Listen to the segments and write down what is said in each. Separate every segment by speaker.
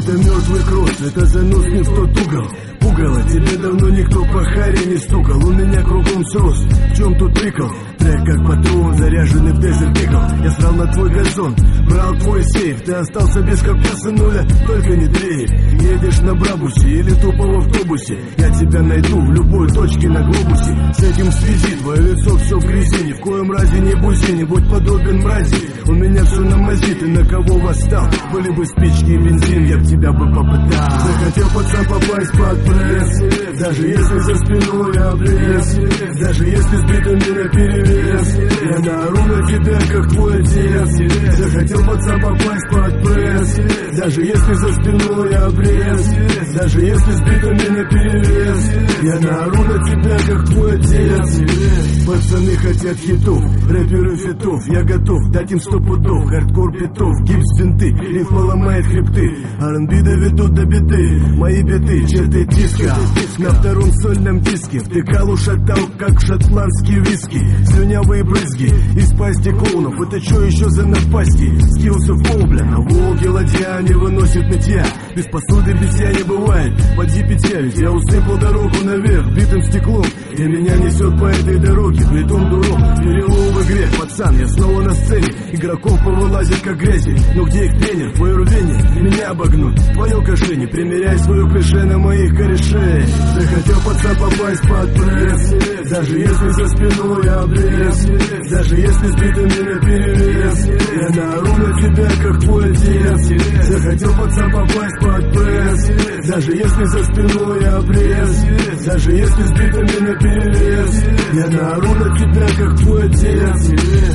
Speaker 1: Это мертвый кросс, это занос не в тот угол. Пугало, тебе давно никто по харе не стукал. У меня кругом срос, в чем тут прикол? Трек как патрон, заряженный в Desert Eagle. Я срал на твой газон, брал твой сейф. Ты остался без копья, нуля, только не дрейф. Едешь на Брабусе или тупо в автобусе, я тебя найду в любой точке на глобусе. С этим в связи, твое лицо все в грязи. Ни в коем разе не бузи, не будь подобен мрази. У меня все на мази, ты на кого восстал? Были бы спички и бензин, я б тебя бы попытал. Захотел пацан попасть под пресс, даже если за спиной обрез, даже если сбитый на перевес. Я наору на тебя, как твой отец. Захотел пацан попасть под пресс, даже если за спиной обрез, даже если сбитый на перевес. Я наору на тебя, как твой отец. Пацаны хотят хитов, рэперы фитов. Я готов дать им 100 пудов, хардкор питов, гипс винты, риф поломает хребты. R&B доведут до беды, мои биты, черты диска. На втором сольном диске втыкал, ушатал, как шотландские виски. Слюнявые брызги из пасти клоунов. Это что еще за напасти? Скиллсы в пол, бля, на Волге ладья не выносит нытья. Без посуды битья не бывает, поди питья. Ведь я усыпал дорогу наверх битым стеклом, и меня несет по этой дороге притом дуром. Перелом в игре, пацан, я снова на сцене. Игроков повылазит как грязи, но где их тренер? Твое рвение меня обогнуть, твое кошение. Примеряй свое клише на моих корешей. Захотел пацан попасть под пресс, даже если за спиной обрез, даже если сбитый на перевес. Я наору на тебя, как твой отец. Захотел пацан попасть под пресс, даже если за спиной обрез, даже если сбитый на перевес. Я наору на тебя, как твой отец.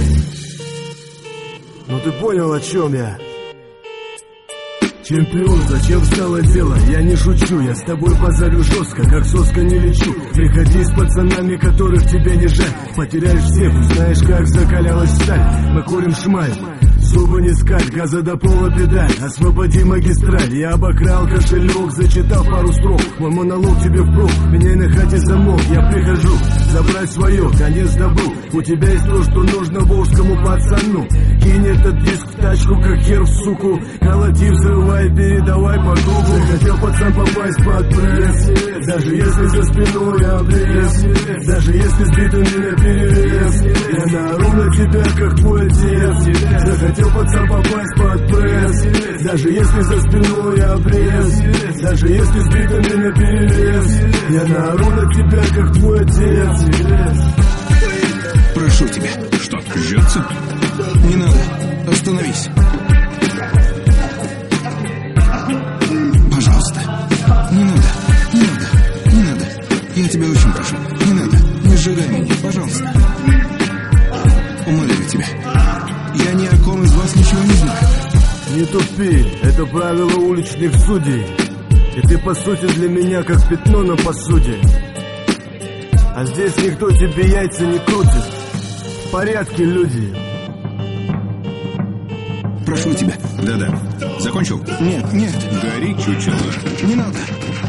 Speaker 1: Ну ты понял, о чем я? Чемпион, зачем стало дело? Я не шучу, я с тобой базарю жестко, как соска не лечу. Приходи с пацанами, которых тебе не жаль. Потеряешь всех, узнаешь, как закалялась сталь. Мы курим шмаль, зубы не скаль, газа до пола педаль. Освободи магистраль, я обокрал кошелек, зачитал пару строк. Мой монолог тебе впрок, меняй на хате замок. Я прихожу забрать свое, конец добру. У тебя есть то, что нужно волжскому пацану. Кинь этот диск в тачку, как хер в суку. Колоти, взрывай, передавай по кругу. Захотел пацан попасть под пресс, даже если за спиной обрез, даже если сбитый на перевес. Я наору на тебя, как твой отец. Захотел пацан попасть под пресс, даже если за спиной обрез, даже если сбитый на перевес. Я наору на тебя, как твой отец.
Speaker 2: Прошу тебя.
Speaker 3: Что-то жжется?
Speaker 2: Не надо, остановись. Пожалуйста. Не надо, не надо, не надо. Я тебя очень прошу. Не надо, не сжигай меня, пожалуйста. Умоляю тебя. Я ни о ком из вас ничего не знаю.
Speaker 1: Не тупи, это правило уличных судей. И ты по сути для меня как пятно на посуде. А здесь никто тебе яйца не крутит. В порядке, люди.
Speaker 2: Прошу тебя.
Speaker 3: Да-да. Закончил?
Speaker 2: Нет, нет.
Speaker 3: Гори, чучело.
Speaker 2: Не надо.